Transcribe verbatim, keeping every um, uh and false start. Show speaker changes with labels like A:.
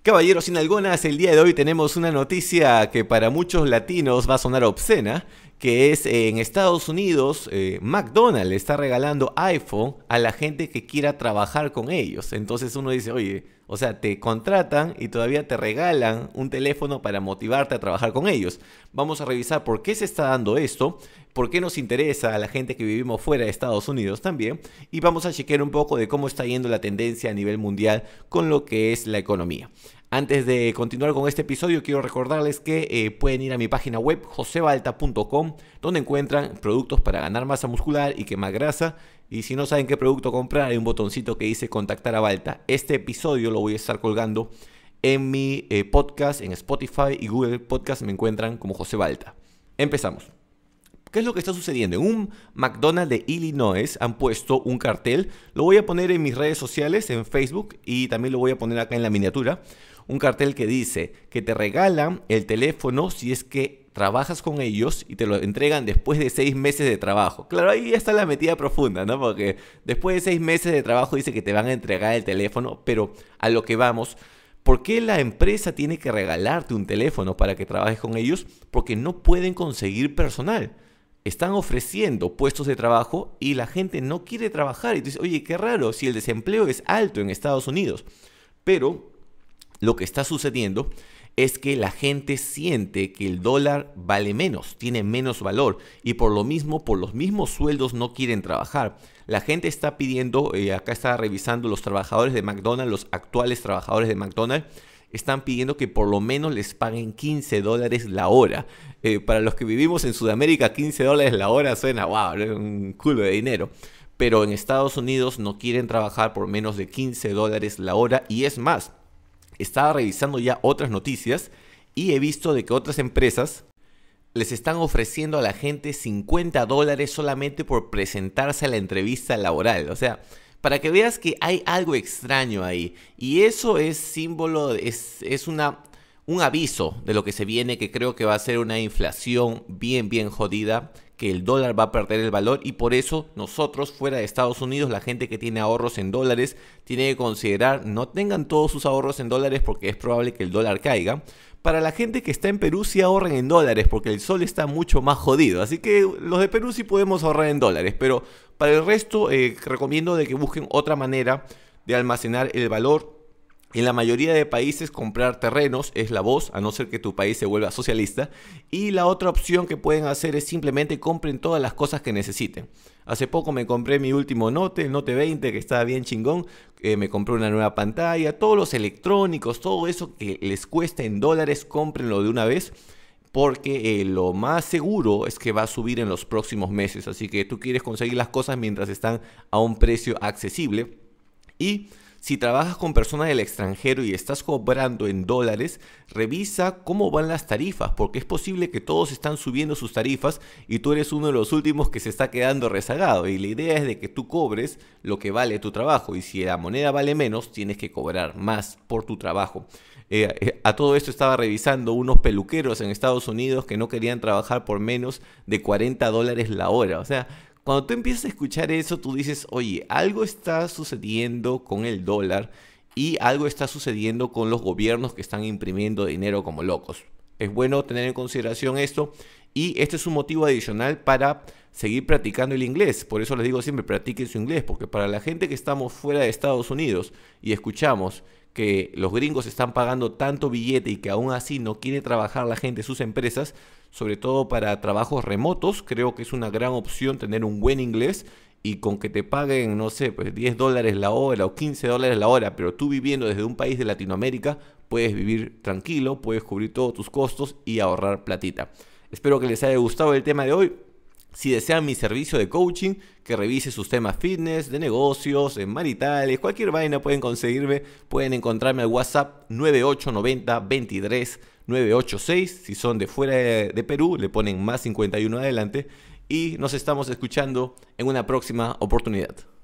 A: Caballeros sin algonas, el día de hoy tenemos una noticia que para muchos latinos va a sonar obscena, que es eh, en Estados Unidos, eh, McDonald's está regalando iPhone a la gente que quiera trabajar con ellos. Entonces uno dice, oye, o sea, te contratan y todavía te regalan un teléfono para motivarte a trabajar con ellos. Vamos a revisar por qué se está dando esto, por qué nos interesa a la gente que vivimos fuera de Estados Unidos también, y vamos a chequear un poco de cómo está yendo la tendencia a nivel mundial con lo que es la economía. Antes de continuar con este episodio, quiero recordarles que eh, pueden ir a mi página web josebalta punto com, donde encuentran productos para ganar masa muscular y quemar grasa. Y si no saben qué producto comprar, hay un botoncito que dice contactar a Balta. Este episodio lo voy a estar colgando en mi eh, podcast, en Spotify y Google Podcast me encuentran como José Balta. Empezamos. ¿Qué es lo que está sucediendo? En un McDonald's de Illinois han puesto un cartel. Lo voy a poner en mis redes sociales, en Facebook, y también lo voy a poner acá en la miniatura. Un cartel que dice que te regalan el teléfono si es que trabajas con ellos y te lo entregan después de seis meses de trabajo. Claro, ahí ya está la metida profunda, ¿no? Porque después de seis meses de trabajo dice que te van a entregar el teléfono, pero a lo que vamos, ¿por qué la empresa tiene que regalarte un teléfono para que trabajes con ellos? Porque no pueden conseguir personal. Están ofreciendo puestos de trabajo y la gente no quiere trabajar. Y tú dices, oye, qué raro, si el desempleo es alto en Estados Unidos. Pero lo que está sucediendo es que la gente siente que el dólar vale menos, tiene menos valor. Y por lo mismo, por los mismos sueldos no quieren trabajar. La gente está pidiendo, eh, acá está revisando los trabajadores de McDonald's, los actuales trabajadores de McDonald's, están pidiendo que por lo menos les paguen quince dólares la hora. Eh, para los que vivimos en Sudamérica, quince dólares la hora suena, wow, un culo de dinero. Pero en Estados Unidos no quieren trabajar por menos de quince dólares la hora. Y es más, estaba revisando ya otras noticias y he visto de que otras empresas les están ofreciendo a la gente cincuenta dólares solamente por presentarse a la entrevista laboral. O sea, para que veas que hay algo extraño ahí. Y eso es símbolo, es, es una, un aviso de lo que se viene, que creo que va a ser una inflación bien, bien jodida, que el dólar va a perder el valor y por eso nosotros fuera de Estados Unidos, la gente que tiene ahorros en dólares, tiene que considerar no tengan todos sus ahorros en dólares porque es probable que el dólar caiga. Para la gente que está en Perú sí ahorren en dólares porque el sol está mucho más jodido. Así que los de Perú sí podemos ahorrar en dólares. Pero para el resto eh, recomiendo de que busquen otra manera de almacenar el valor. En la mayoría de países comprar terrenos es la voz, a no ser que tu país se vuelva socialista. Y la otra opción que pueden hacer es simplemente compren todas las cosas que necesiten. Hace poco me compré mi último Note, el Note veinte, que estaba bien chingón. Eh, me compré una nueva pantalla, todos los electrónicos, todo eso que les cuesta en dólares, cómprenlo de una vez. Porque eh, lo más seguro es que va a subir en los próximos meses. Así que tú quieres conseguir las cosas mientras están a un precio accesible. Y si trabajas con personas del extranjero y estás cobrando en dólares, revisa cómo van las tarifas, porque es posible que todos están subiendo sus tarifas y tú eres uno de los últimos que se está quedando rezagado. Y la idea es de que tú cobres lo que vale tu trabajo y si la moneda vale menos, tienes que cobrar más por tu trabajo. Eh, a todo esto estaba revisando unos peluqueros en Estados Unidos que no querían trabajar por menos de cuarenta dólares la hora. O sea, cuando tú empiezas a escuchar eso, tú dices, oye, algo está sucediendo con el dólar y algo está sucediendo con los gobiernos que están imprimiendo dinero como locos. Es bueno tener en consideración esto y este es un motivo adicional para seguir practicando el inglés. Por eso les digo siempre, practiquen su inglés, porque para la gente que estamos fuera de Estados Unidos y escuchamos que los gringos están pagando tanto billete y que aún así no quiere trabajar la gente, sus empresas, sobre todo para trabajos remotos, creo que es una gran opción tener un buen inglés y con que te paguen, no sé, pues diez dólares la hora o quince dólares la hora, pero tú viviendo desde un país de Latinoamérica, puedes vivir tranquilo, puedes cubrir todos tus costos y ahorrar platita. Espero que les haya gustado el tema de hoy. Si desean mi servicio de coaching, que revise sus temas fitness, de negocios, de maritales, cualquier vaina pueden conseguirme. Pueden encontrarme al WhatsApp nueve ocho nueve cero dos tres nueve ocho seis. Si son de fuera de, de Perú, le ponen más cincuenta y uno adelante. Y nos estamos escuchando en una próxima oportunidad.